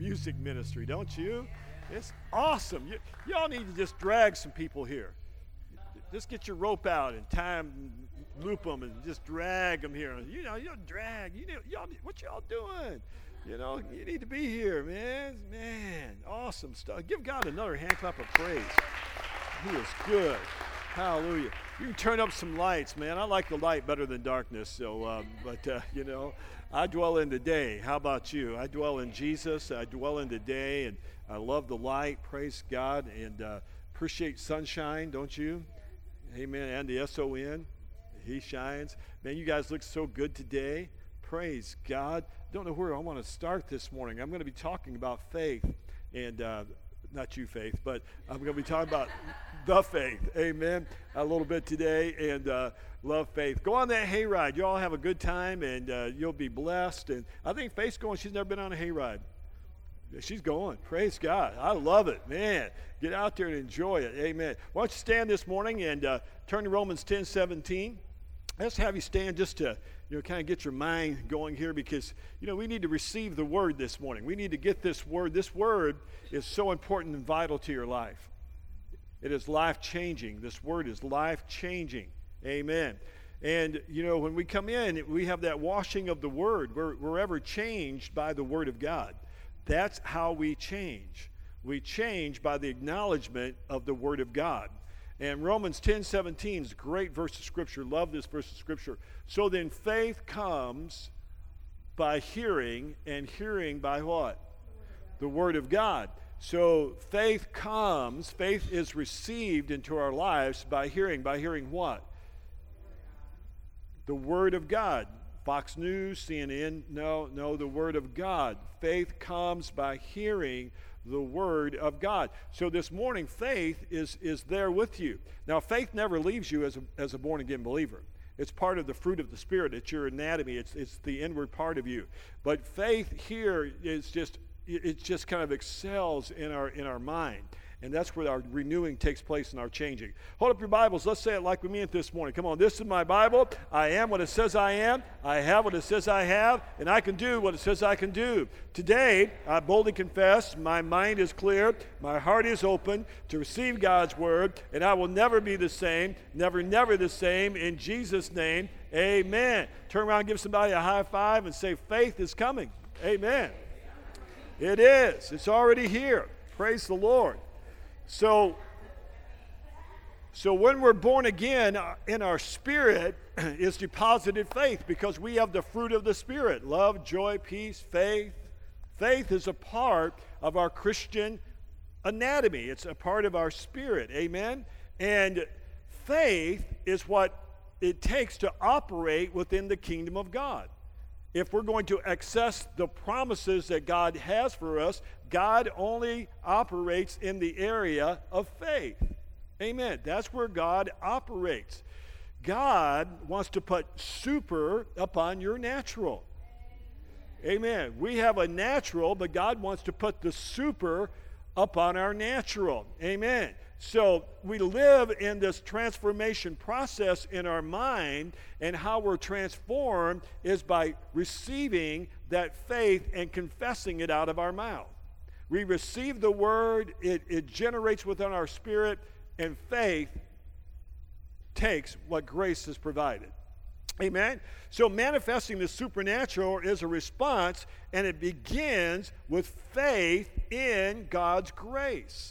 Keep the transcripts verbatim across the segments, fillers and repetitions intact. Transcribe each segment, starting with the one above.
music ministry, don't you? It's awesome. You, y'all need to just drag some people here. Just get your rope out and tie them, loop them, and just drag them here. You know, you know, drag. You know, y'all, what y'all doing? You know, you need to be here, man. Man, awesome stuff. Give God another hand clap of praise. He is good. Hallelujah. You can turn up some lights, man. I like the light better than darkness. So, um, but, uh, you know, I dwell in the day. How about you? I dwell in Jesus. I dwell in the day, and I love the light. Praise God. And uh, appreciate sunshine, don't you? Amen. And the S O N. He shines. Man, you guys look so good today. Praise God. Don't know where I want to start this morning. I'm going to be talking about faith. And, uh, not you, Faith, but I'm going to be talking about the faith. Amen. A little bit today, and uh, love faith. Go on that hayride. You all have a good time, and uh, you'll be blessed. And I think Faith's going. She's never been on a hayride. She's going. Praise God. I love it. Man, get out there and enjoy it. Amen. Why don't you stand this morning and uh, turn to Romans ten seventeen. Let's have you stand just to, you know, kind of get your mind going here, because, you know, we need to receive the word this morning. We need to get this word. This word is so important and vital to your life. It is life-changing. This word is life-changing. Amen. And, you know, when we come in, we have that washing of the word. We're, we're ever changed by the word of God. That's how we change. We change by the acknowledgement of the word of God. And Romans ten seventeen is a great verse of Scripture. Love this verse of Scripture. So then faith comes by hearing, and hearing by what? The Word of God. So faith comes, faith is received into our lives by hearing. By hearing what? The Word of God. Fox News, C N N, no, no, the Word of God. Faith comes by hearing the Word of God. So this morning, faith is, is there with you. Now, faith never leaves you as a, as a born-again believer. It's part of the fruit of the Spirit. It's your anatomy. It's, it's the inward part of you. But faith here is just, it just kind of excels in our, in our mind. And that's where our renewing takes place and our changing. Hold up your Bibles. Let's say it like we mean it this morning. Come on, this is my Bible. I am what it says I am. I have what it says I have. And I can do what it says I can do. Today, I boldly confess, my mind is clear. My heart is open to receive God's word. And I will never be the same. Never, never the same. In Jesus' name, amen. Turn around and give somebody a high five and say, faith is coming. Amen. It is. It's already here. Praise the Lord. So, so when we're born again, in our spirit is deposited faith, because we have the fruit of the Spirit: love, joy, peace, faith. Faith is a part of our Christian anatomy. It's a part of our spirit. Amen? And faith is what it takes to operate within the kingdom of God. If we're going to access the promises that God has for us, God only operates in the area of faith. Amen. That's where God operates. God wants to put super upon your natural. Amen. We have a natural, but God wants to put the super upon our natural. Amen. So we live in this transformation process in our mind, and how we're transformed is by receiving that faith and confessing it out of our mouth. We receive the word, it, it generates within our spirit, and faith takes what grace has provided. Amen? So manifesting the supernatural is a response, and it begins with faith in God's grace.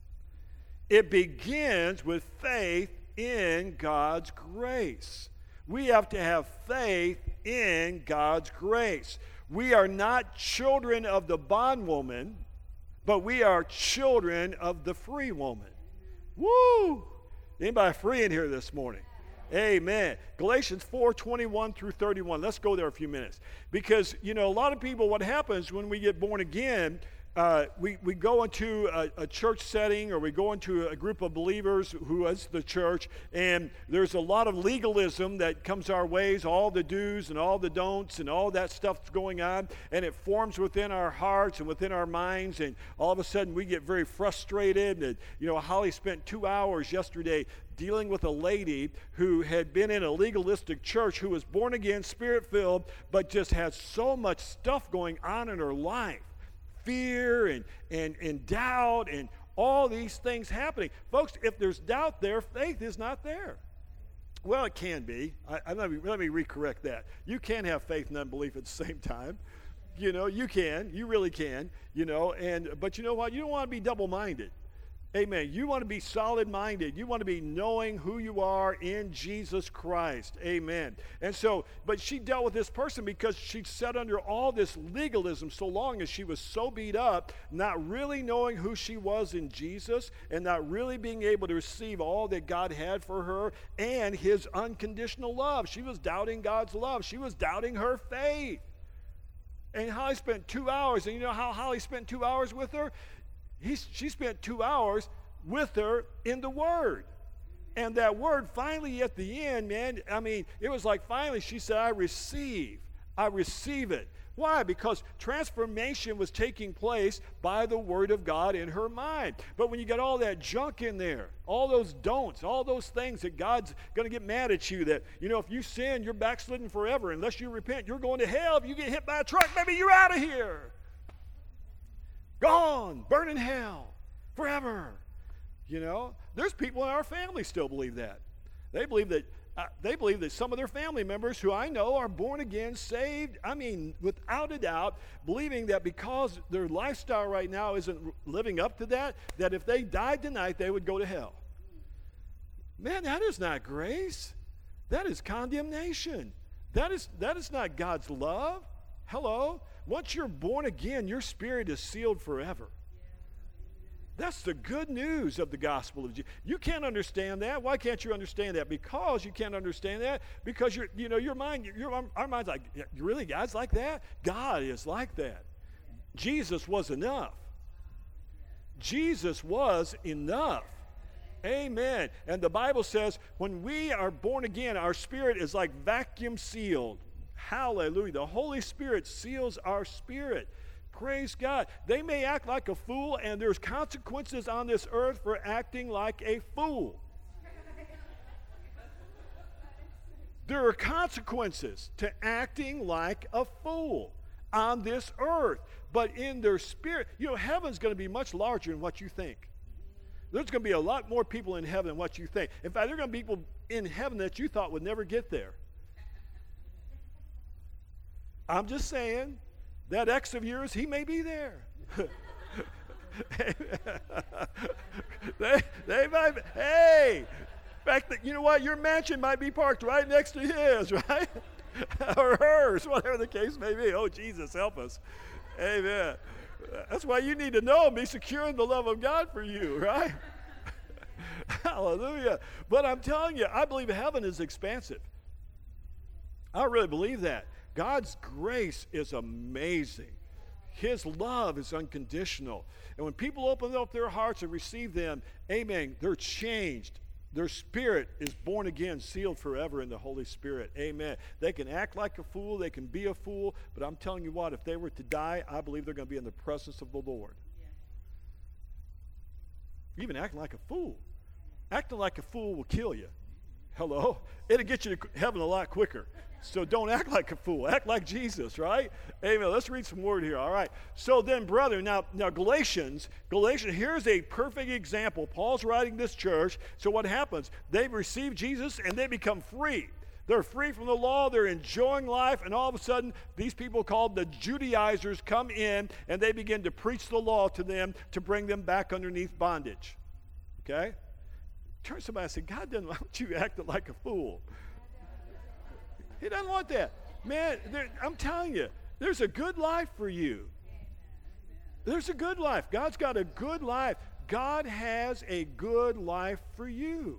It begins with faith in God's grace. We have to have faith in God's grace. We are not children of the bondwoman, but we are children of the free woman. Woo! Anybody free in here this morning? Amen. Galatians four twenty-one through thirty-one. Let's go there a few minutes. Because, you know, a lot of people, what happens when we get born again, Uh, we, we go into a, a church setting, or we go into a group of believers who is the church, and there's a lot of legalism that comes our ways, all the do's and all the don'ts and all that stuff's going on, and it forms within our hearts and within our minds, and all of a sudden we get very frustrated. And, you know, Holly spent two hours yesterday dealing with a lady who had been in a legalistic church, who was born again, spirit-filled, but just had so much stuff going on in her life. fear and, and, and doubt and all these things happening. Folks, if there's doubt there, faith is not there. Well, it can be. I, I, let me, let me recorrect that. You can have faith and unbelief at the same time. You know, you can. You really can. You know, and but you know what? You don't want to be double-minded. Amen. You want to be solid-minded. You want to be knowing who you are in Jesus Christ. Amen. And so, but she dealt with this person because she sat under all this legalism so long as she was so beat up, not really knowing who she was in Jesus and not really being able to receive all that God had for her and his unconditional love. She was doubting God's love. She was doubting her faith. And Holly spent two hours, and you know how Holly spent two hours with her? He, she spent two hours with her in the Word. And that Word finally at the end, man, I mean, it was like finally she said, I receive. I receive it. Why? Because transformation was taking place by the Word of God in her mind. But when you got all that junk in there, all those don'ts, all those things that God's going to get mad at you, that, you know, if you sin, you're backslidden forever. Unless you repent, you're going to hell. If you get hit by a truck, maybe you're out of here. Gone, burn in hell, forever. You know, there's people in our family still believe that. They believe that uh, they believe that some of their family members who I know are born again, saved, I mean, without a doubt, believing that because their lifestyle right now isn't living up to that, that if they died tonight, they would go to hell. Man, that is not grace. That is condemnation. That is, that is not God's love. Hello? Once you're born again, your spirit is sealed forever. That's the good news of the gospel of Jesus. You can't understand that. Why can't you understand that? Because you can't understand that. Because you're, you know, your mind, your, our mind's like, really, God's like that? God is like that. Jesus was enough. Jesus was enough. Amen. And the Bible says when we are born again, our spirit is like vacuum sealed. Hallelujah. The Holy Spirit seals our spirit. Praise God. They may act like a fool, and there's consequences on this earth for acting like a fool. There are consequences to acting like a fool on this earth. But in their spirit, you know, heaven's going to be much larger than what you think. There's going to be a lot more people in heaven than what you think. In fact, there are going to be people in heaven that you thought would never get there. I'm just saying, that ex of yours, he may be there. they, they might be, hey, in fact, you know what? Your mansion might be parked right next to his, right? Or hers, whatever the case may be. Oh, Jesus, help us. Amen. That's why you need to know and be secure in the love of God for you, right? Hallelujah. But I'm telling you, I believe heaven is expansive. I really believe that. God's grace is amazing. His love is unconditional. And when people open up their hearts and receive them, amen, they're changed. Their spirit is born again, sealed forever in the Holy Spirit. Amen. They can act like a fool. They can be a fool. But I'm telling you what, if they were to die, I believe they're going to be in the presence of the Lord. Yeah. Even acting like a fool. Acting like a fool will kill you. Hello? It'll get you to heaven a lot quicker. So don't act like a fool. Act like Jesus, right? Amen. Let's read some word here. All right. So then, brethren, now, now Galatians, Galatians, here's a perfect example. Paul's writing this church. So what happens? They receive Jesus and they become free. They're free from the law. They're enjoying life. And all of a sudden, these people called the Judaizers come in and they begin to preach the law to them to bring them back underneath bondage. Okay? Turn to somebody and say, God doesn't want you acting like a fool. He doesn't want that. Man, there, I'm telling you, there's a good life for you. There's a good life. God's got a good life. God has a good life for you.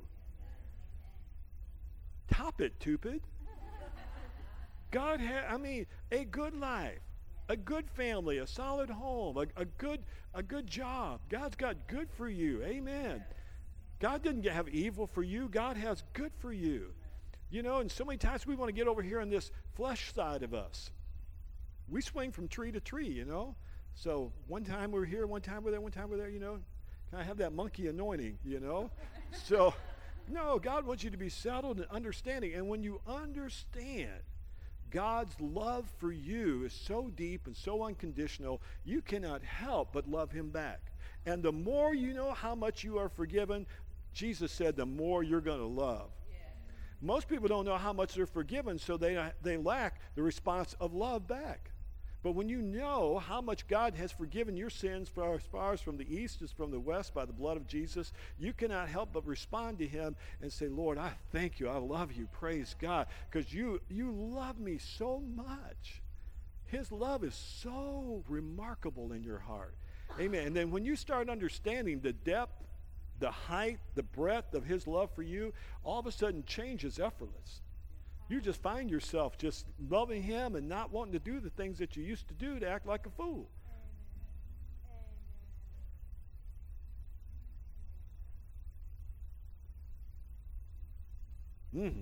Top it, Tupid. God has, I mean, a good life, a good family, a solid home, a, a good a good job. God's got good for you. Amen. God didn't have evil for you. God has good for you. You know, and so many times we want to get over here on this flesh side of us. We swing from tree to tree, you know. So one time we're here, one time we're there, one time we're there, you know. Can I have that monkey anointing, you know? So, no, God wants you to be settled and understanding. And when you understand God's love for you is so deep and so unconditional, you cannot help but love him back. And the more you know how much you are forgiven, Jesus said, the more you're going to love. Yeah. Most people don't know how much they're forgiven, so they, they lack the response of love back. But when you know how much God has forgiven your sins for as far as from the east as from the west by the blood of Jesus, you cannot help but respond to him and say, Lord, I thank you. I love you. Praise God. Because you, you love me so much. His love is so remarkable in your heart. Amen. And then when you start understanding the depth, the height, the breadth of his love for you, all of a sudden change is effortless. You just find yourself just loving him and not wanting to do the things that you used to do to act like a fool. Mm-hmm.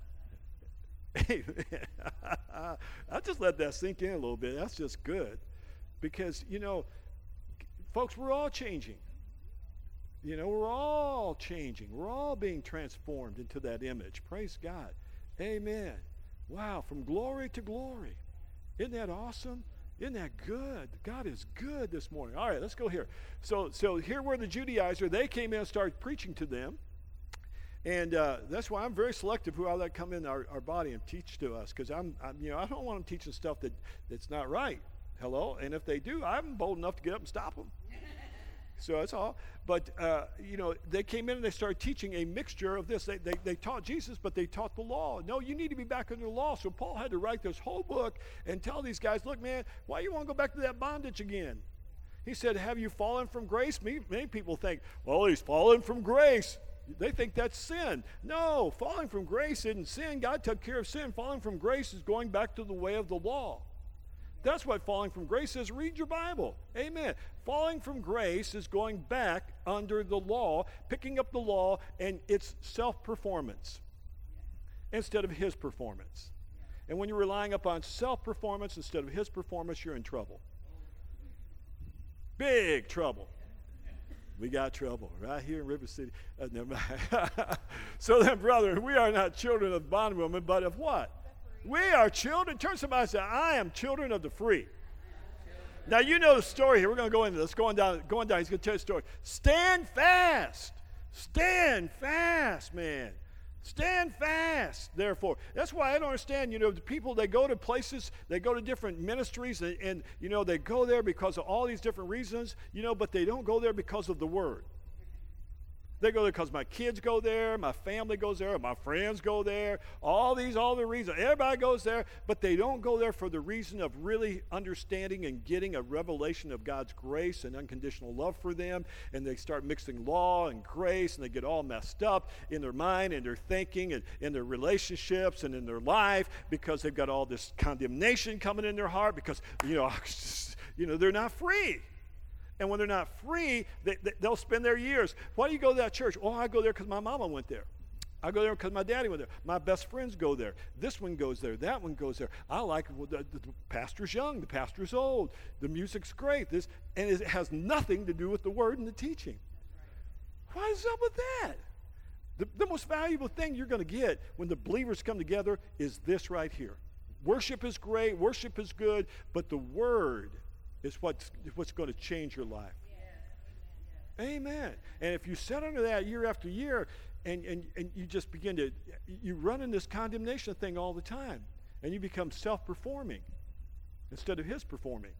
Amen. I'll just let that sink in a little bit. That's just good. Because, you know, folks, we're all changing. You know, we're all changing. We're all being transformed into that image. Praise God. Amen. Wow, from glory to glory. Isn't that awesome? Isn't that good? God is good this morning. All right, let's go here. So so here were the Judaizers. They came in and started preaching to them. And uh, that's why I'm very selective who I let come in our, our body and teach to us. Because I'm, I'm, you know, I don't want them teaching stuff that, that's not right. Hello? And if they do, I'm bold enough to get up and stop them. So that's all. But, uh, you know, they came in and they started teaching a mixture of this. They, they, they taught Jesus, but they taught the law. No, you need to be back under the law. So Paul had to write this whole book and tell these guys, look, man, why you want to go back to that bondage again? He said, have you fallen from grace? Many, many people think, well, he's fallen from grace. They think that's sin. No, falling from grace isn't sin. God took care of sin. Falling from grace is going back to the way of the law. That's what falling from grace is. Read your Bible. Amen. Falling from grace is going back under the law, picking up the law, and it's self-performance instead of his performance. And when you're relying upon self-performance instead of his performance, you're in trouble. Big trouble. We got trouble right here in River City. Uh, never mind. So then, brethren, we are not children of bondwomen, but of what? We are children. Turn to somebody and say, I am children of the free. Now, you know the story here. We're going to go into this. Going down, going down. He's going to tell you the story. Stand fast. Stand fast, man. Stand fast, therefore. That's why I don't understand, you know, the people, they go to places, they go to different ministries, and, and, you know, they go there because of all these different reasons, you know, but they don't go there because of the word. They go there because my kids go there, my family goes there, my friends go there, all these, all the reasons. Everybody goes there, but they don't go there for the reason of really understanding and getting a revelation of God's grace and unconditional love for them, and they start mixing law and grace, and they get all messed up in their mind and their thinking and in their relationships and in their life because they've got all this condemnation coming in their heart because, you know, you know, they're not free. And when they're not free, they, they, they'll spend their years. Why do you go to that church? Oh, I go there because my mama went there. I go there because my daddy went there. My best friends go there. This one goes there. That one goes there. I like well, the, the, the pastor's young. The pastor's old. The music's great. This, and it has nothing to do with the word and the teaching. What is up with that? The, the most valuable thing you're going to get when the believers come together is this right here. Worship is great. Worship is good. But the word is what's, what's going to change your life. Yeah. Amen. And if you sit under that year after year and, and, and you just begin to, you run in this condemnation thing all the time and you become self-performing instead of his performing.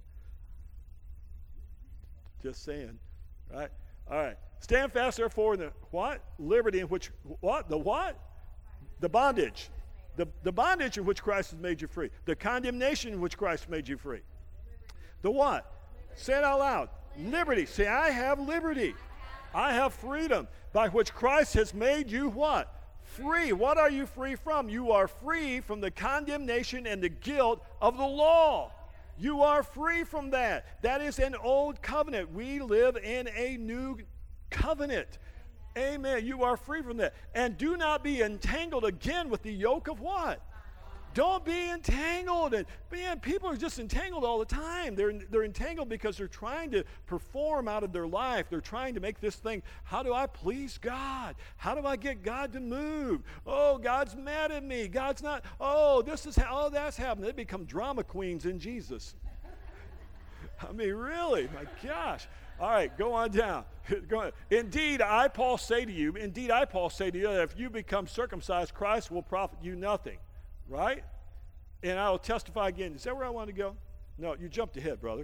Just saying. Right? All right. Stand fast, therefore, in the what? Liberty in which, what? The what? The bondage. The, the bondage in which Christ has made you free. The condemnation in which Christ made you free. The what? Say it out loud. Liberty. Say, I have liberty. I have freedom by which Christ has made you what? Free. What are you free from? You are free from the condemnation and the guilt of the law. You are free from that. That is an old covenant. We live in a new covenant. Amen. You are free from that. And do not be entangled again with the yoke of what? Don't be entangled. And man, people are just entangled all the time. They're, they're entangled because they're trying to perform out of their life. They're trying to make this thing, how do I please God? How do I get God to move? Oh, God's mad at me. God's not, oh, this is how, oh, that's happened. They become drama queens in Jesus. I mean, really, my gosh. All right, go on down. Go on. Indeed, I, Paul, say to you, indeed, I, Paul, say to you, that if you become circumcised, Christ will profit you nothing. Right? And I will testify again. Is that where I want to go? No, you jumped ahead, brother.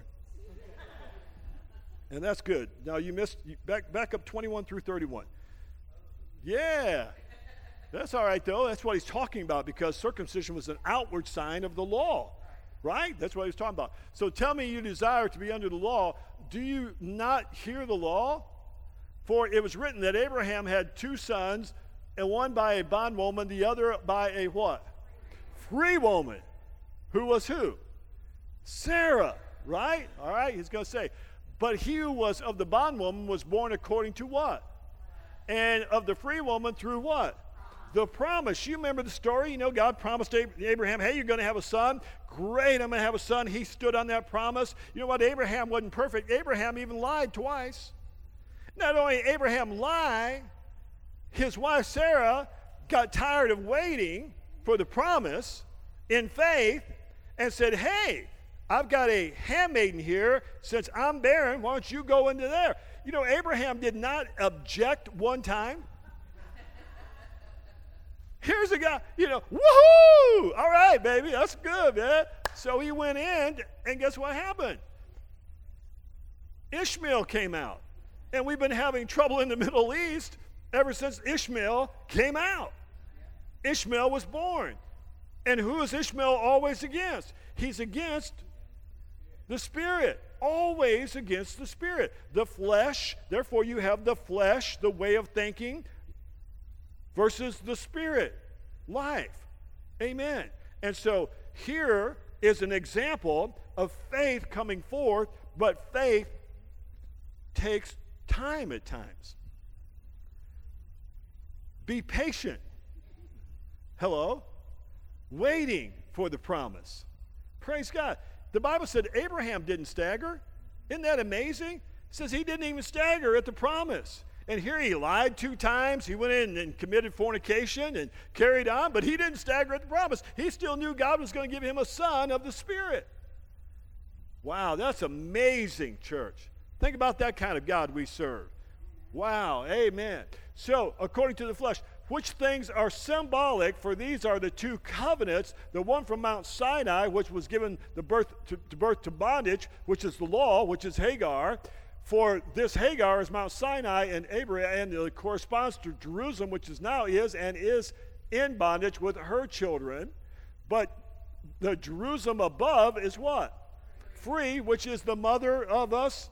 And that's good. Now you missed, you back, back up twenty-one through thirty-one. Yeah. That's all right, though. That's what he's talking about, because circumcision was an outward sign of the law. Right? That's what he's talking about. So tell me, you desire to be under the law. Do you not hear the law? For it was written that Abraham had two sons, and one by a bondwoman, the other by a what? Free woman. Who was who? Sarah, right? All right, he's going to say, but he who was of the bondwoman was born according to what? And of the free woman through what? The promise. You remember the story? You know, God promised Abraham, hey, you're going to have a son. Great, I'm going to have a son. He stood on that promise. You know what? Abraham wasn't perfect. Abraham even lied twice. Not only Abraham lied, his wife Sarah got tired of waiting for the promise in faith and said, hey, I've got a handmaiden here. Since I'm barren, why don't you go into there? You know, Abraham did not object one time. Here's a guy, you know, woohoo! All right, baby, that's good, man. So he went in, and guess what happened? Ishmael came out. And we've been having trouble in the Middle East ever since Ishmael came out. Ishmael was born. And who is Ishmael always against? He's against the Spirit. Always against the Spirit. The flesh, therefore you have the flesh, the way of thinking, versus the Spirit, life. Amen. And so here is an example of faith coming forth, but faith takes time at times. Be patient. Hello? Waiting for the promise. Praise God. The Bible said Abraham didn't stagger. Isn't that amazing? It says he didn't even stagger at the promise. And here he lied two times. He went in and committed fornication and carried on, but he didn't stagger at the promise. He still knew God was going to give him a son of the Spirit. Wow, that's amazing, church. Think about that kind of God we serve. Wow, amen. So, according to the flesh, which things are symbolic? For these are the two covenants, the one from Mount Sinai, which was given the birth to, to birth to bondage, which is the law, which is Hagar. For this Hagar is Mount Sinai, and Abraham, and it corresponds to Jerusalem, which is now is and is in bondage with her children. But the Jerusalem above is what? Free, which is the mother of us.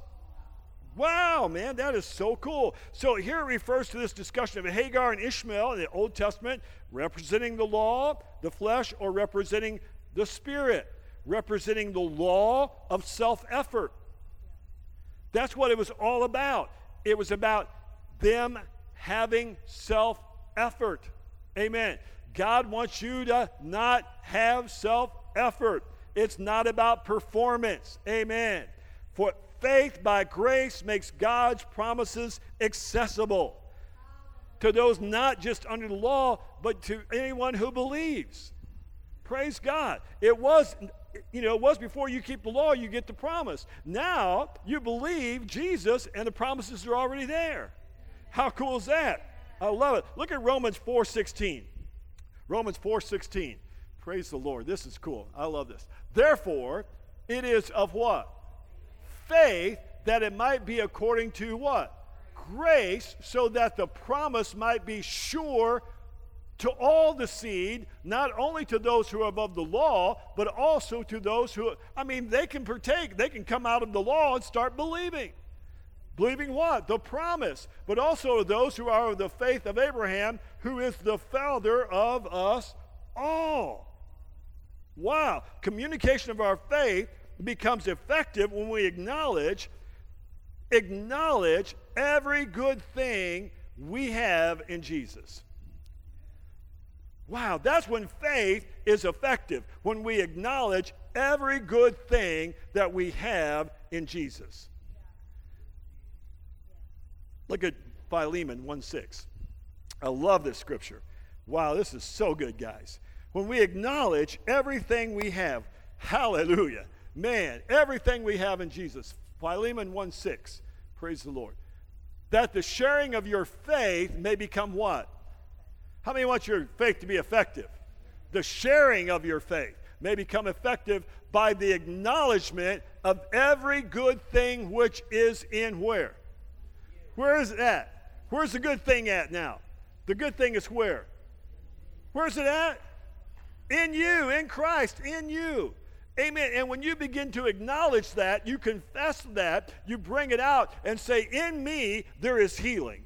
Wow, man, that is so cool. So here it refers to this discussion of Hagar and Ishmael in the Old Testament, representing the law, the flesh, or representing the Spirit, representing the law of self-effort. That's what it was all about. It was about them having self-effort. Amen. God wants you to not have self-effort. It's not about performance. Amen. For faith by grace makes God's promises accessible to those not just under the law, but to anyone who believes. Praise God. It was, you know, it was before you keep the law, you get the promise. Now you believe Jesus and the promises are already there. How cool is that? I love it. Look at Romans four sixteen. Romans four sixteen. Praise the Lord. This is cool. I love this. Therefore, it is of what? Faith, that it might be according to what? Grace, so that the promise might be sure to all the seed, not only to those who are above the law, but also to those who, I mean, they can partake, they can come out of the law and start believing. Believing what? The promise. But also those who are of the faith of Abraham, who is the father of us all. Wow. Communication of our faith becomes effective when we acknowledge, acknowledge every good thing we have in Jesus. Wow, that's when faith is effective, when we acknowledge every good thing that we have in Jesus. Look at Philemon one six. I love this scripture. Wow, this is so good, guys. When we acknowledge everything we have, hallelujah, man, everything we have in Jesus. Philemon one six, praise the Lord. That the sharing of your faith may become what? How many want your faith to be effective? The sharing of your faith may become effective by the acknowledgement of every good thing which is in where? Where is it at? Where's the good thing at now? The good thing is where? Where's it at? In you, in Christ, in you. Amen. And when you begin to acknowledge that, you confess that, you bring it out and say, in me there is healing.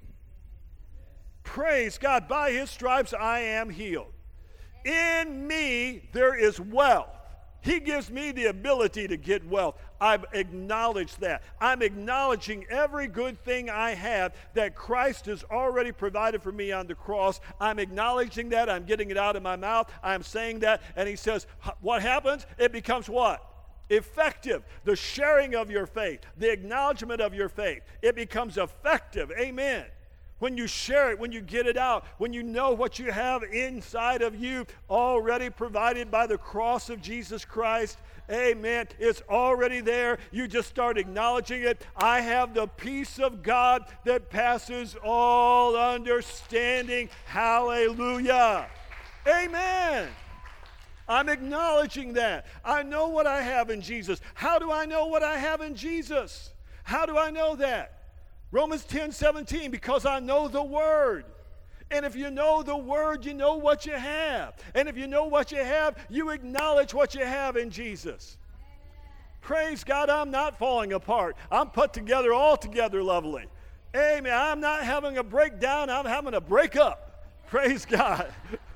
Praise God. By his stripes I am healed. In me there is wealth. He gives me the ability to get wealth. I've acknowledged that. I'm acknowledging every good thing I have that Christ has already provided for me on the cross. I'm acknowledging that. I'm getting it out of my mouth. I'm saying that. And he says, what happens? It becomes what? Effective. The sharing of your faith, the acknowledgement of your faith. It becomes effective. Amen. When you share it, when you get it out, when you know what you have inside of you already provided by the cross of Jesus Christ, amen, it's already there. You just start acknowledging it. I have the peace of God that passes all understanding. Hallelujah. Amen. I'm acknowledging that. I know what I have in Jesus. How do I know what I have in Jesus? How do I know that? Romans ten seventeen, because I know the Word. And if you know the Word, you know what you have. And if you know what you have, you acknowledge what you have in Jesus. Praise God, I'm not falling apart. I'm put together all together lovely. Amen. I'm not having a breakdown, I'm having a breakup. Praise God.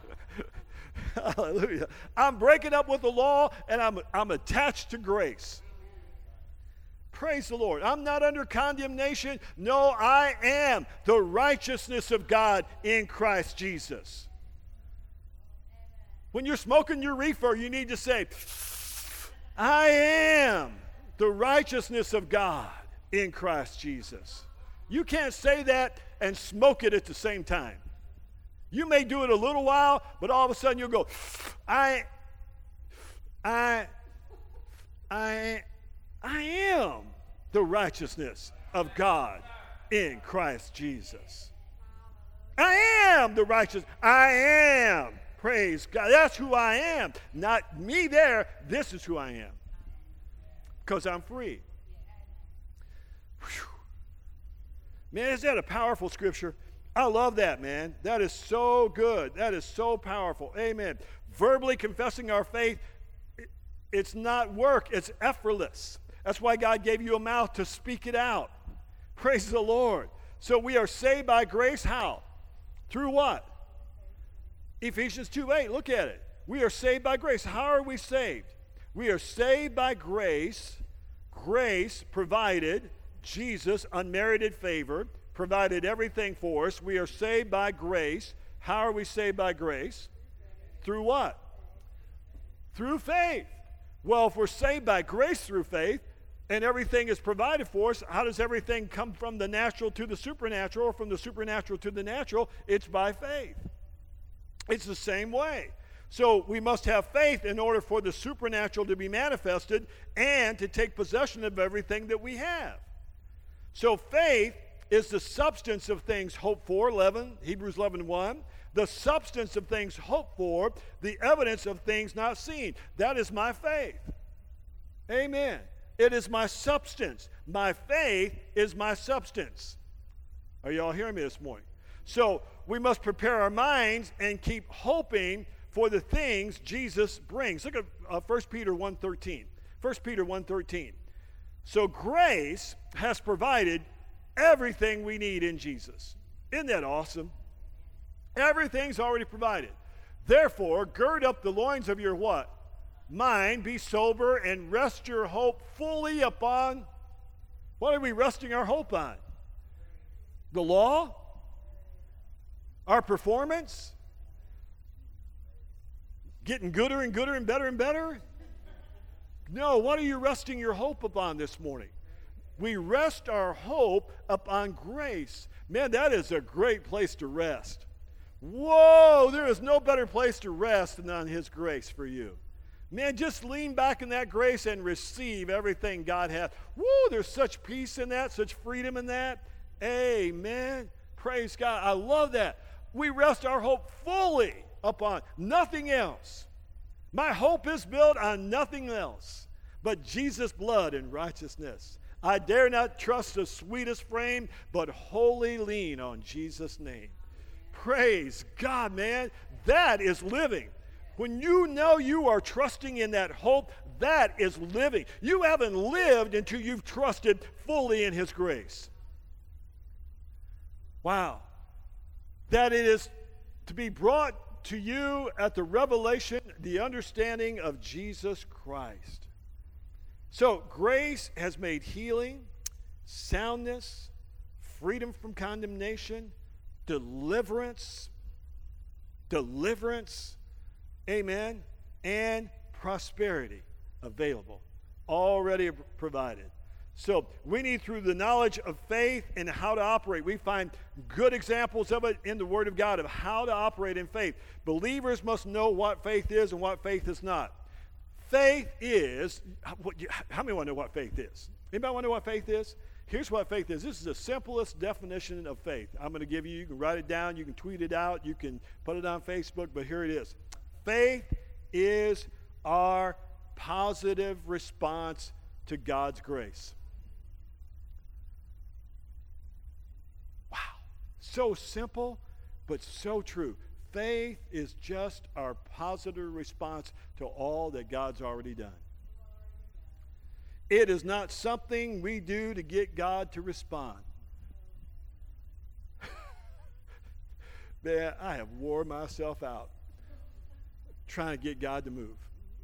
Hallelujah. I'm breaking up with the law, and I'm, I'm attached to grace. Praise the Lord. I'm not under condemnation. No, I am the righteousness of God in Christ Jesus. When you're smoking your reefer, you need to say, I am the righteousness of God in Christ Jesus. You can't say that and smoke it at the same time. You may do it a little while, but all of a sudden you'll go, I, I, I, I am the righteousness of God in Christ Jesus. I am the righteous. I am. Praise God. That's who I am. Not me there. This is who I am. Because I'm free. Whew. Man, is that a powerful scripture? I love that, man. That is so good. That is so powerful. Amen. Verbally confessing our faith, it's not work. It's effortless. That's why God gave you a mouth to speak it out. Praise the Lord. So we are saved by grace. How? Through what? Ephesians two eight. Look at it. We are saved by grace. How are we saved? We are saved by grace. Grace provided. Jesus, unmerited favor, provided everything for us. We are saved by grace. How are we saved by grace? Through what? Through faith. Well, if we're saved by grace through faith, and everything is provided for us, how does everything come from the natural to the supernatural, or from the supernatural to the natural? It's by faith. It's the same way. So we must have faith in order for the supernatural to be manifested and to take possession of everything that we have. So faith is the substance of things hoped for, eleven, Hebrews eleven one. The substance of things hoped for, the evidence of things not seen. That is my faith. Amen. It is my substance. My faith is my substance. Are you all hearing me this morning? So we must prepare our minds and keep hoping for the things Jesus brings. Look at uh, First Peter one thirteen. First Peter one thirteen. So grace has provided everything we need in Jesus. Isn't that awesome? Everything's already provided. Therefore, gird up the loins of your what? Mind, be sober, and rest your hope fully upon, what are we resting our hope on? The law? Our performance? Getting gooder and gooder and better and better? No, what are you resting your hope upon this morning? We rest our hope upon grace. Man, that is a great place to rest. Whoa, there is no better place to rest than on his grace for you. Man, just lean back in that grace and receive everything God has. Woo, there's such peace in that, such freedom in that. Amen. Praise God. I love that. We rest our hope fully upon nothing else. My hope is built on nothing else but Jesus' blood and righteousness. I dare not trust the sweetest frame, but wholly lean on Jesus' name. Praise God, man. That is living. When you know you are trusting in that hope, that is living. You haven't lived until you've trusted fully in his grace. Wow. That it is to be brought to you at the revelation, the understanding of Jesus Christ. So grace has made healing, soundness, freedom from condemnation, deliverance, deliverance, amen, and prosperity available, already provided. So we need, through the knowledge of faith and how to operate, we find good examples of it in the Word of God of how to operate in faith. Believers must know what faith is and what faith is not. Faith is, how many want to know what faith is? Anybody want to know what faith is? Here's what faith is. This is the simplest definition of faith. I'm going to give you, you can write it down, you can tweet it out, you can put it on Facebook, but here it is. Faith is our positive response to God's grace. Wow. So simple, but so true. Faith is just our positive response to all that God's already done. It is not something we do to get God to respond. Man, I have wore myself out trying to get God to move.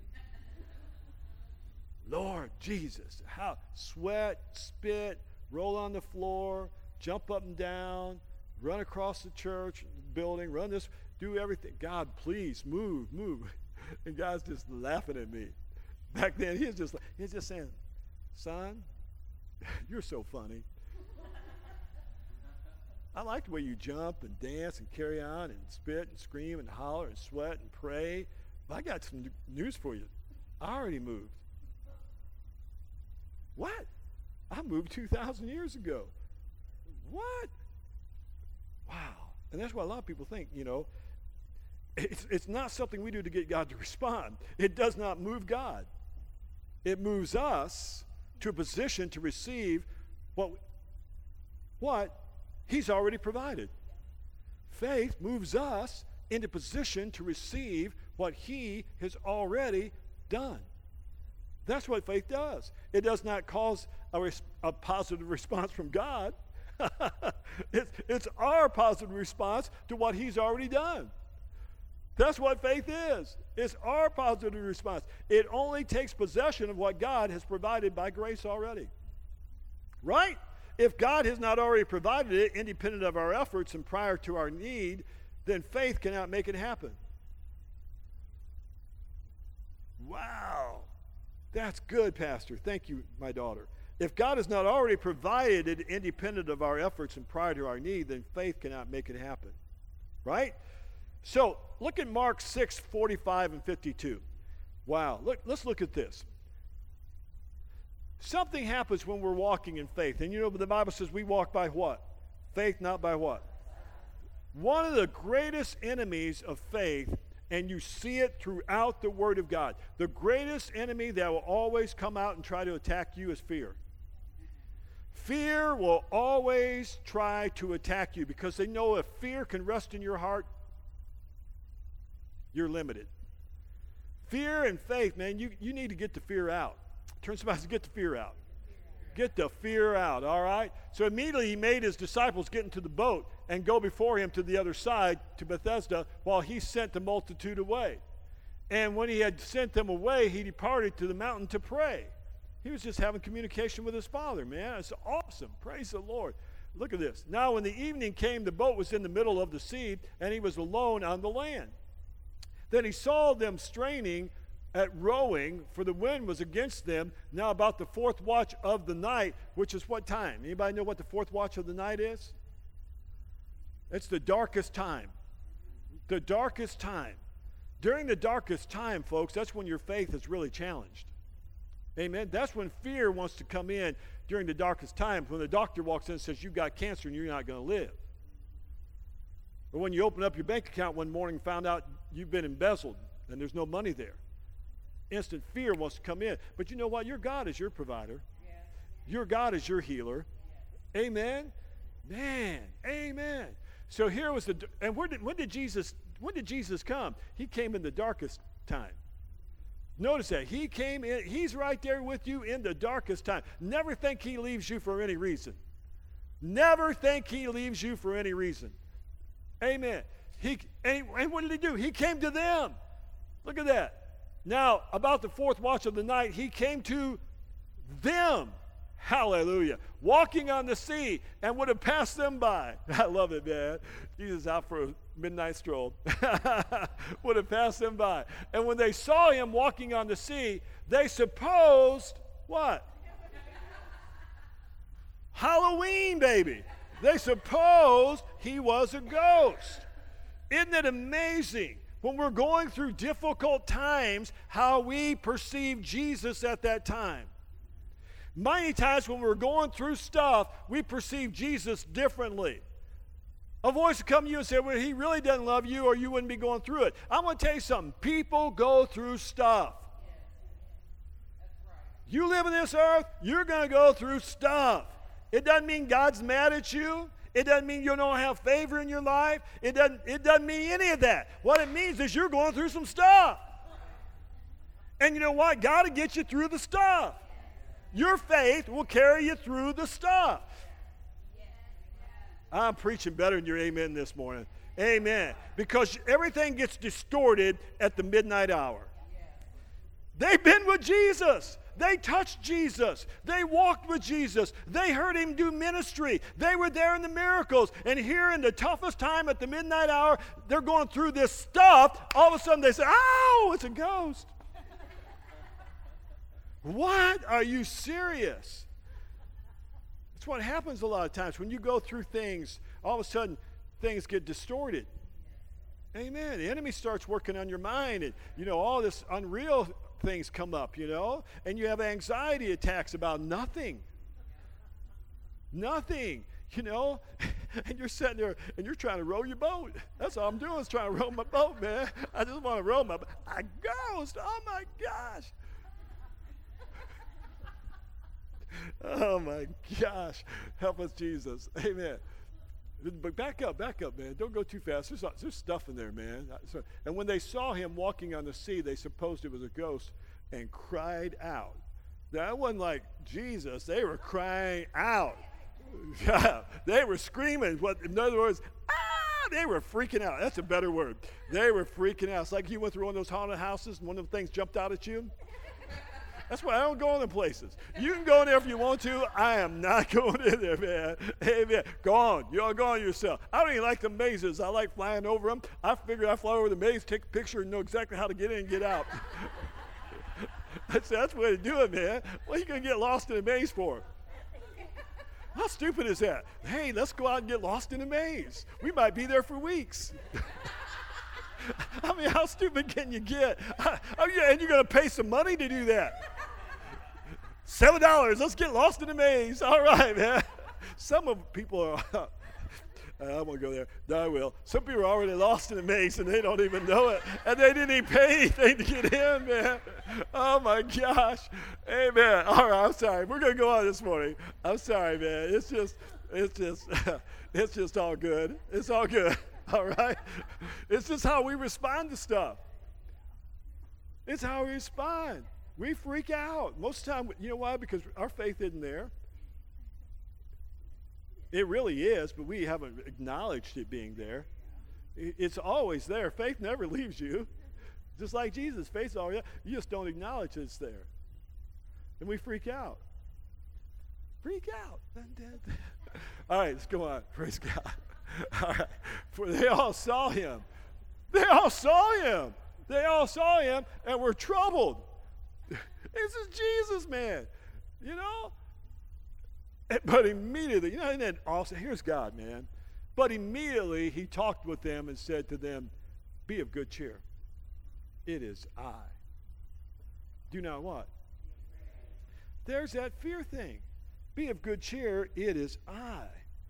Lord Jesus, how sweat, spit, roll on the floor, jump up and down, run across the church building, run this, do everything. God, please move, move. And God's just laughing at me. Back then, he was just, he was just saying, son, you're so funny. I like the way you jump and dance and carry on and spit and scream and holler and sweat and pray. But I got some news for you. I already moved. What? I moved two thousand years ago. What? Wow. And that's what a lot of people think, you know. It's, it's not something we do to get God to respond. It does not move God. It moves us to a position to receive what, what he's already provided. Faith moves us into position to receive what he has already done. That's what faith does. It does not cause a, res- a positive response from God. it's, it's our positive response to what he's already done. That's what faith is. It's our positive response. It only takes possession of what God has provided by grace already. Right? If God has not already provided it, independent of our efforts and prior to our need, then faith cannot make it happen. Wow. That's good, Pastor. Thank you, my daughter. If God has not already provided it independent of our efforts and prior to our need, then faith cannot make it happen. Right? So, look at Mark six, forty-five and fifty-two. Wow. Look, let's look at this. Something happens when we're walking in faith. And you know, the Bible says we walk by what? Faith, not by what? One of the greatest enemies of faith, and you see it throughout the Word of God, the greatest enemy that will always come out and try to attack you is fear. Fear will always try to attack you because they know if fear can rest in your heart, you're limited. Fear and faith, man, you, you need to get the fear out. Turn to somebody and say, get the fear out. Get the fear out, all right? So immediately he made his disciples get into the boat and go before him to the other side, to Bethesda, while he sent the multitude away. And when he had sent them away, he departed to the mountain to pray. He was just having communication with his Father, man. It's awesome. Praise the Lord. Look at this. Now when the evening came, the boat was in the middle of the sea, and he was alone on the land. Then he saw them straining at rowing, for the wind was against them. Now about the fourth watch of the night, which is what time? Anybody know what the fourth watch of the night is? It's the darkest time. The darkest time. During the darkest time, folks, that's when your faith is really challenged. Amen. That's when fear wants to come in during the darkest times, when the doctor walks in and says you've got cancer and you're not going to live. Or when you open up your bank account one morning and found out you've been embezzled and there's no money there. Instant fear wants to come in. But you know what? Your God is your provider. Your God is your healer. Amen. Man, amen. So here was the, and where did, when did Jesus, when did Jesus come? He came in the darkest time. Notice that. He came in, he's right there with you in the darkest time. Never think he leaves you for any reason. Never think he leaves you for any reason. Amen. He, and, and what did he do? He came to them. Look at that. Now, about the fourth watch of the night, he came to them. Hallelujah. Walking on the sea, and would have passed them by. I love it, man. Jesus out for a midnight stroll. Would have passed them by. And when they saw him walking on the sea, they supposed what? Halloween, baby. They supposed he was a ghost. Isn't it amazing when we're going through difficult times how we perceive Jesus at that time? Many times when we're going through stuff, we perceive Jesus differently. A voice will come to you and say, well, he really doesn't love you, or you wouldn't be going through it. I'm going to tell you something. People go through stuff. You live in this earth, you're going to go through stuff. It doesn't mean God's mad at you. It doesn't mean you don't have favor in your life. It doesn't, it doesn't mean any of that. What it means is you're going through some stuff. And you know what? God will get you through the stuff. Your faith will carry you through the stuff. I'm preaching better than your amen this morning. Amen. Because everything gets distorted at the midnight hour. They've been with Jesus. They touched Jesus. They walked with Jesus. They heard him do ministry. They were there in the miracles. And here in the toughest time at the midnight hour, they're going through this stuff. All of a sudden they say, oh, it's a ghost. What? Are you serious? That's what happens a lot of times. When you go through things, all of a sudden things get distorted. Amen. The enemy starts working on your mind, and you know, all this unreal things come up, you know, and you have anxiety attacks about nothing. Nothing, you know, and you're sitting there and you're trying to row your boat. That's all I'm doing is trying to row my boat, man. I just want to row my boat. A ghost, oh my gosh. Oh my gosh. Help us, Jesus. Amen. But back up, back up, man. Don't go too fast. There's, there's stuff in there, man. So, and when they saw him walking on the sea, they supposed it was a ghost and cried out. Now, that wasn't like Jesus. They were crying out. They were screaming. What, in other words, ah, they were freaking out. That's a better word. They were freaking out. It's like you went through one of those haunted houses and one of the things jumped out at you. That's why I don't go in them places. You can go in there if you want to. I am not going in there, man. Amen. Go on. You all go on yourself. I don't even like the mazes. I like flying over them. I figure I fly over the maze, take a picture, and know exactly how to get in and get out. that's, that's the way to do it, man. What are you going to get lost in a maze for? How stupid is that? Hey, let's go out and get lost in a maze. We might be there for weeks. I mean, how stupid can you get? I, I mean, and you're going to pay some money to do that. Seven dollars. Let's get lost in the maze. All right, man. Some of people are. uh, I won't go there. No, I will. Some people are already lost in the maze and they don't even know it, and they didn't even pay anything to get in, man. Oh my gosh. Amen. All right. I'm sorry. We're going to go on this morning. I'm sorry, man. It's just, it's just, it's just all good. It's all good. All right? It's just how we respond to stuff. It's how we respond. We freak out. Most of the time, you know why? Because our faith isn't there. It really is, but we haven't acknowledged it being there. It's always there. Faith never leaves you. Just like Jesus, faith's always there. You just don't acknowledge it's there. And we freak out. Freak out. All right, let's go on. Praise God. All right. For they all saw him. They all saw him. They all saw him and were troubled. This is Jesus, man. You know? But immediately, you know, and then also, here's God, man. But immediately he talked with them and said to them, be of good cheer. It is I. Do not what? There's that fear thing. Be of good cheer. It is I.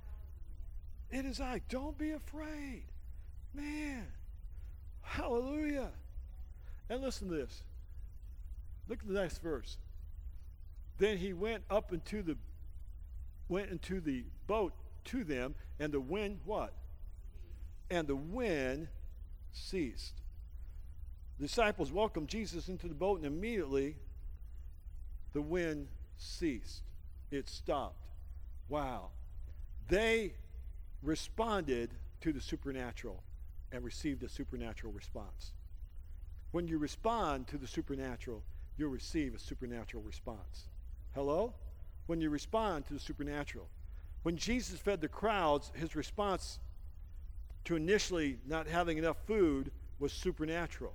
It is I. Don't be afraid. Man. Hallelujah. And listen to this. Look at the next verse. Then he went up into the went into the boat to them, and the wind what? And the wind ceased. The disciples welcomed Jesus into the boat, and immediately the wind ceased. It stopped. Wow. They responded to the supernatural and received a supernatural response. When you respond to the supernatural, you'll receive a supernatural response. Hello? When you respond to the supernatural. When Jesus fed the crowds, his response to initially not having enough food was supernatural.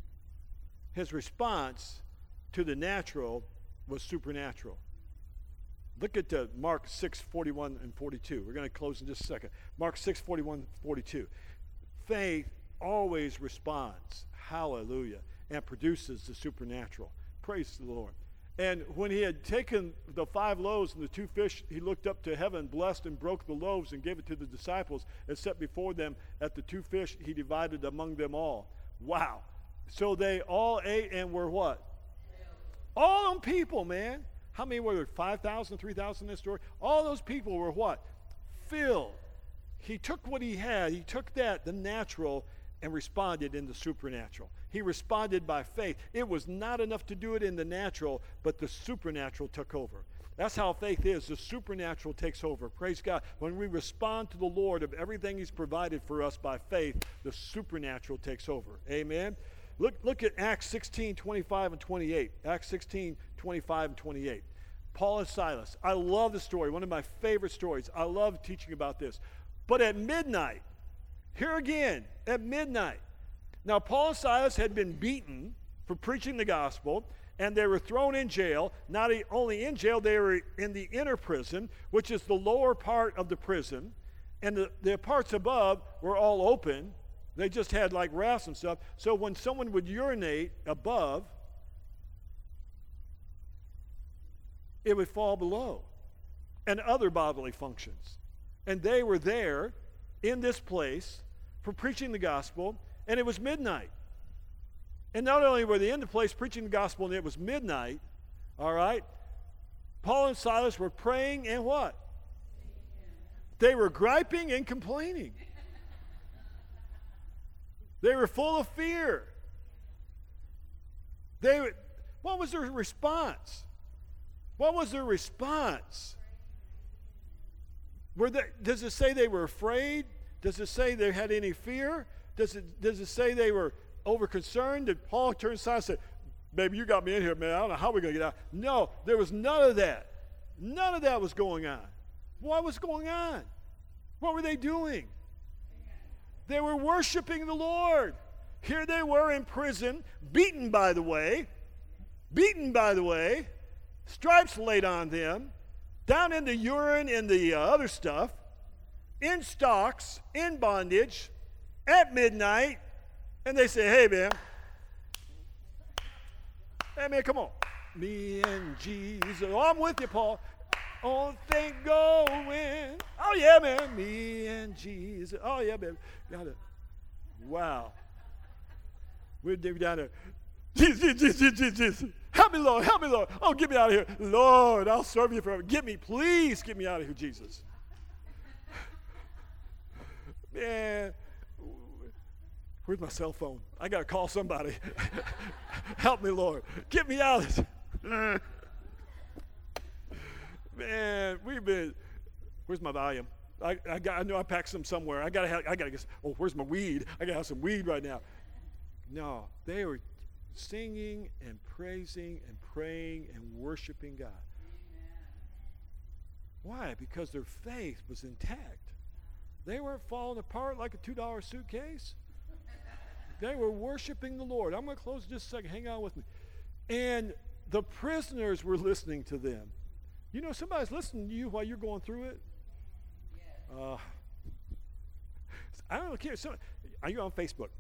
His response to the natural was supernatural. Look at uh, Mark six, forty-one and forty-two. We're going to close in just a second. Mark six, forty-one, forty-two. Faith always responds, hallelujah, and produces the supernatural. Praise the Lord. And when he had taken the five loaves and the two fish, he looked up to heaven, blessed and broke the loaves and gave it to the disciples and set before them. At the two fish, he divided among them all. Wow. So they all ate and were what? All them people, man. How many were there? five thousand, three thousand in this story? All those people were what? Filled. He took what he had. He took that, the natural, and responded in the supernatural. He responded by faith. It was not enough to do it in the natural, but the supernatural took over. That's how faith is. The supernatural takes over. Praise God. When we respond to the Lord of everything he's provided for us by faith, the supernatural takes over. Amen. Look, look at Acts sixteen, twenty-five and twenty-eight. Acts sixteen, twenty-five and twenty-eight. Paul and Silas. I love the story. One of my favorite stories. I love teaching about this. But at midnight, here again, at midnight. Now, Paul and Silas had been beaten for preaching the gospel, and they were thrown in jail. Not only in jail, they were in the inner prison, which is the lower part of the prison, and the, the parts above were all open. They just had like rafts and stuff. So when someone would urinate above, it would fall below, and other bodily functions. And they were there in this place for preaching the gospel, and it was midnight. And not only were they in the place preaching the gospel and it was midnight, all right, Paul and Silas were praying and what? They were griping and complaining. They were full of fear. They, what was their response? What was their response? Were they, does it say they were afraid? Does it say they had any fear? Does it, does it say they were over concerned? Did Paul turn aside and say, baby, you got me in here, man. I don't know how we're going to get out. No, there was none of that. None of that was going on. What was going on? What were they doing? They were worshiping the Lord. Here they were in prison, beaten, by the way. Beaten, by the way. Stripes laid on them. Down in the urine and the uh, other stuff. In stocks, in bondage, at midnight. And they say, hey, man. Hey, man, come on. Me and Jesus. Oh, I'm with you, Paul. Oh, thank going. Oh, yeah, man. Me and Jesus. Oh, yeah, baby. Got it. Wow. We're down there. Jesus, Jesus, Jesus, Jesus. Help me, Lord. Help me, Lord. Oh, get me out of here. Lord, I'll serve you forever. Get me, please get me out of here, Jesus. Man, where's my cell phone? I got to call somebody. Help me, Lord. Get me out of this. Man, we've been, where's my volume? I, I, got, I know I packed some somewhere. I got to have, I got to get, oh, where's my weed? I got to have some weed right now. No, they were singing and praising and praying and worshiping God. Amen. Why? Because their faith was intact. They weren't falling apart like a two dollar suitcase. They were worshiping the Lord. I'm going to close just a second. Hang on with me. And the prisoners were listening to them. You know, somebody's listening to you while you're going through it. Uh, I don't care. So, are you on Facebook?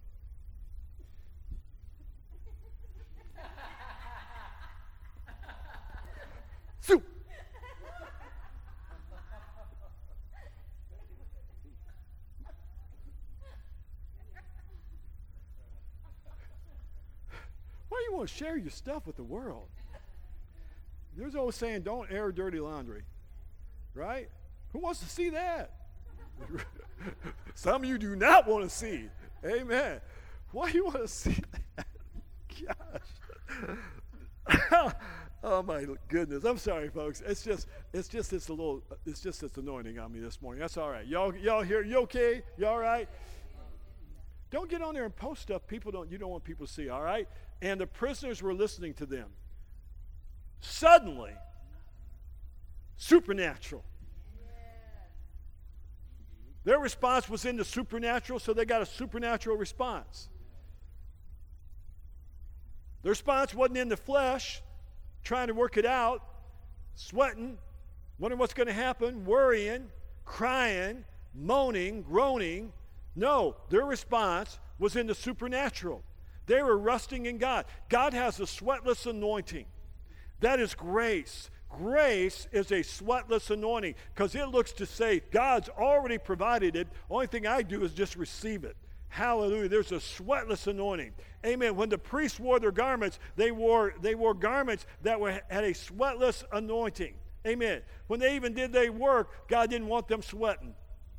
Soup. Why do you want to share your stuff with the world? There's always saying, don't air dirty laundry, right? Who wants to see that? Some of you do not want to see. Amen. Why do you want to see that? Gosh. Oh my goodness. I'm sorry, folks. It's just, it's just this a little, it's just this anointing on me this morning. That's all right. Y'all, y'all here? You okay? You all right? Don't get on there and post stuff people don't, you don't want people to see, all right? And the prisoners were listening to them. Suddenly, supernatural. Their response was in the supernatural, so they got a supernatural response. The response wasn't in the flesh, trying to work it out, sweating, wondering what's going to happen, worrying, crying, moaning, groaning. No, their response was in the supernatural. They were resting in God. God has a sweatless anointing. That is grace. Grace is a sweatless anointing because it looks to say God's already provided it. Only thing I do is just receive it. Hallelujah. There's a sweatless anointing. Amen. When the priests wore their garments, they wore they wore garments that were, had a sweatless anointing. Amen. When they even did their work, God didn't want them sweating.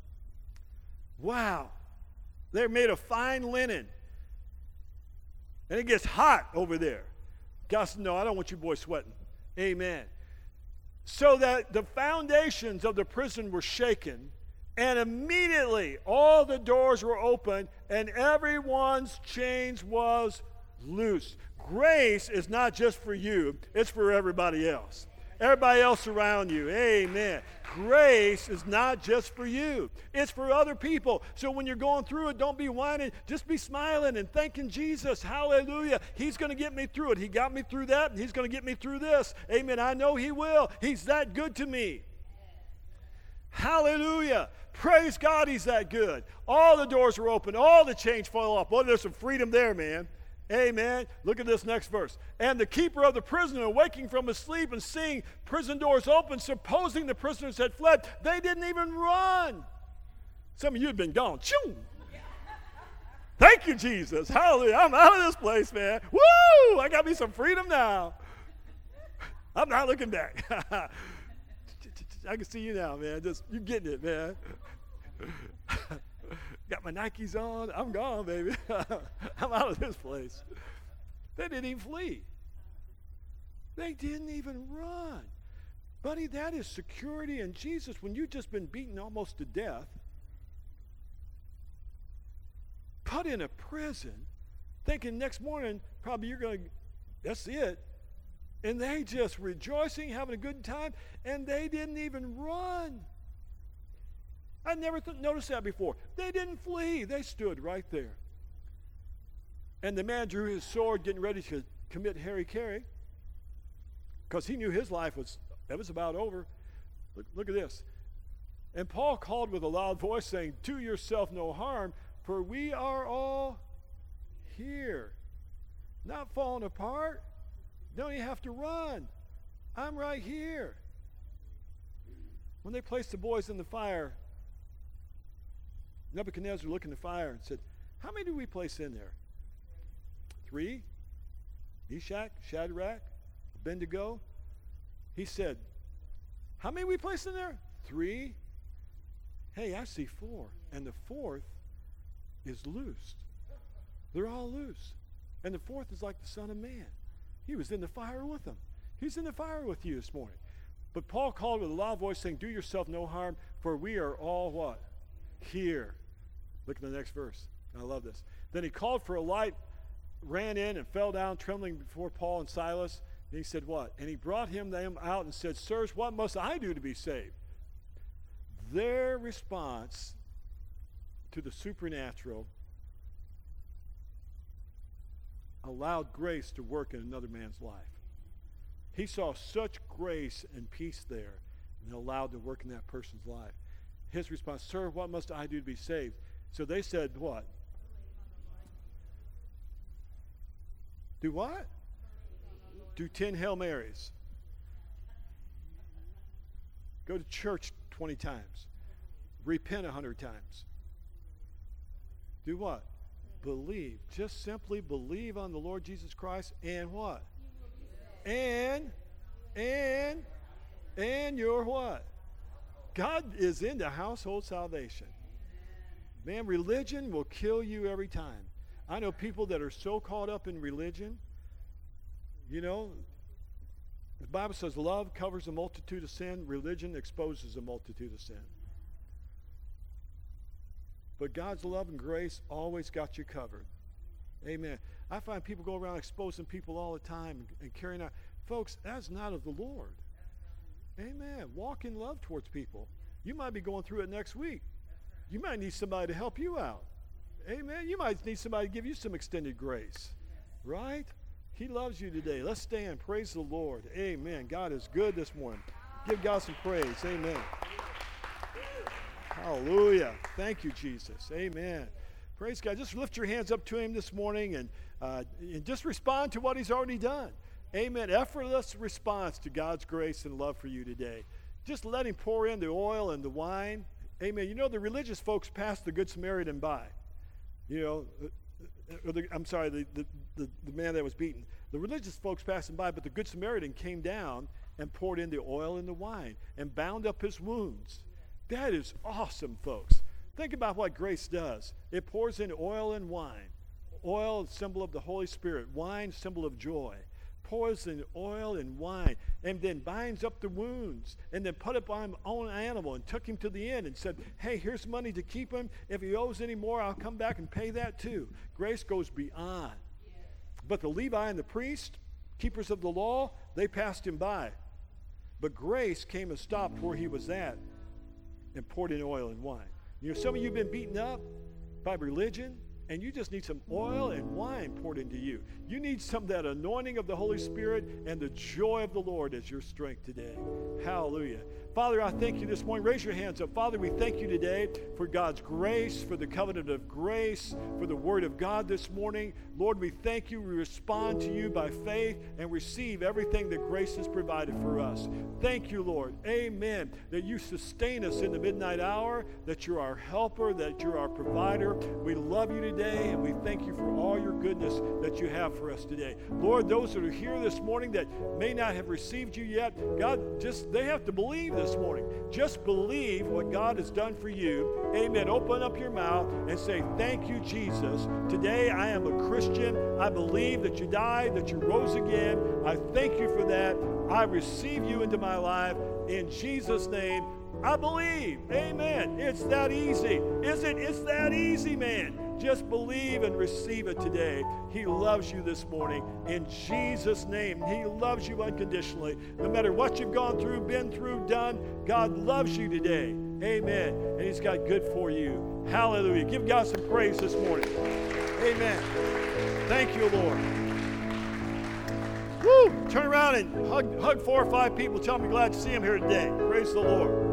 Wow. They're made of fine linen. And it gets hot over there. God said, no, I don't want you boys sweating. Amen. So that the foundations of the prison were shaken, and immediately all the doors were open, and everyone's chains was loose. Grace is not just for you, it's for everybody else. Everybody else around you. Amen. Grace is not just for you. It's for other people. So when you're going through it, don't be whining. Just be smiling and thanking Jesus. Hallelujah. He's going to get me through it. He got me through that, and he's going to get me through this. Amen. I know he will. He's that good to me. Hallelujah. Praise God, he's that good. All the doors were open. All the chains fell off. Boy, there's some freedom there, man. Amen. Look at this next verse. And the keeper of the prison, awaking from his sleep and seeing prison doors open, supposing the prisoners had fled, they didn't even run. Some of you have been gone. Choo! Thank you, Jesus. Hallelujah. I'm out of this place, man. Woo! I got me some freedom now. I'm not looking back. I can see you now, man. Just you getting it, man. Got my Nikes on. I'm gone, baby. I'm out of this place. They didn't even flee. They didn't even run. Buddy, that is security in Jesus. When you've just been beaten almost to death, put in a prison, thinking next morning probably you're going to, that's it. And they just rejoicing, having a good time, and they didn't even run. I never th- noticed that before. They didn't flee. They stood right there. And the man drew his sword, getting ready to commit hara-kiri, because he knew his life was, that was about over. Look, look at this. And Paul called with a loud voice, saying, do yourself no harm, for we are all here. Not falling apart. Don't even have to run. I'm right here. When they placed the boys in the fire, Nebuchadnezzar looked in the fire and said, how many do we place in there? Three? Meshach, Shadrach, Abednego? He said, how many we place in there? Three? Hey, I see four. And the fourth is loosed. They're all loose. And the fourth is like the Son of Man. He was in the fire with them. He's in the fire with you this morning. But Paul called with a loud voice saying, do yourself no harm, for we are all what? Here. Look at the next verse. I love this. Then he called for a light, ran in and fell down trembling before Paul and Silas. And he said what? And he brought him them out and said, sirs, what must I do to be saved? Their response to the supernatural allowed grace to work in another man's life. He saw such grace and peace there and allowed to work in that person's life. His response, sir, what must I do to be saved? So they said, what? Do what? Do ten Hail Marys. Go to church twenty times. Repent a hundred times. Do what? Believe. Just simply believe on the Lord Jesus Christ and what? And, and, and your what? God is into household salvation. Man, religion will kill you every time. I know people that are so caught up in religion. You know, the Bible says love covers a multitude of sin. Religion exposes a multitude of sin. But God's love and grace always got you covered. Amen. I find people go around exposing people all the time and, and carrying out. Folks, that's not of the Lord. Amen. Walk in love towards people. You might be going through it next week. You might need somebody to help you out. Amen. You might need somebody to give you some extended grace. Right? He loves you today. Let's stand. Praise the Lord. Amen. God is good this morning. Give God some praise. Amen. Hallelujah. Thank you, Jesus. Amen. Praise God. Just lift your hands up to him this morning and, uh, and just respond to what he's already done. Amen. Effortless response to God's grace and love for you today. Just let him pour in the oil and the wine. Amen. You know, the religious folks passed the Good Samaritan by. You know, or the, I'm sorry, the, the, the, the man that was beaten. The religious folks passed him by, but the Good Samaritan came down and poured in the oil and the wine and bound up his wounds. That is awesome, folks. Think about what grace does. It pours in oil and wine. Oil, symbol of the Holy Spirit. Wine, symbol of joy. Pours in oil and wine and then binds up the wounds and then put up on his own animal and took him to the inn and said, hey, here's money to keep him. If he owes any more, I'll come back and pay that too. Grace goes beyond. But the Levi and the priest, keepers of the law, they passed him by. But grace came and stopped where he was at and poured in oil and wine. You know, some of you have been beaten up by religion, and you just need some oil and wine poured into you. You need some of that anointing of the Holy Spirit and the joy of the Lord as your strength today. Hallelujah. Father, I thank you this morning. Raise your hands up. Father, we thank you today for God's grace, for the covenant of grace, for the word of God this morning. Lord, we thank you. We respond to you by faith and receive everything that grace has provided for us. Thank you, Lord. Amen. That you sustain us in the midnight hour, that you're our helper, that you're our provider. We love you today, and we thank you for all your goodness that you have for us today. Lord, those that are here this morning that may not have received you yet, God, just they have to believe this morning. Just believe what God has done for you. Amen. Open up your mouth and say, thank you, Jesus. Today I am a Christian. I believe that you died, that you rose again. I thank you for that. I receive you into my life. In Jesus' name, I believe. Amen. It's that easy. Is it? It's that easy, man. Just believe and receive it today. He loves you this morning. In Jesus' name, he loves you unconditionally. No matter what you've gone through, been through, done, God loves you today. Amen. And he's got good for you. Hallelujah. Give God some praise this morning. Amen. Thank you, Lord. Woo! Turn around and hug, hug four or five people. Tell them you're glad to see them here today. Praise the Lord.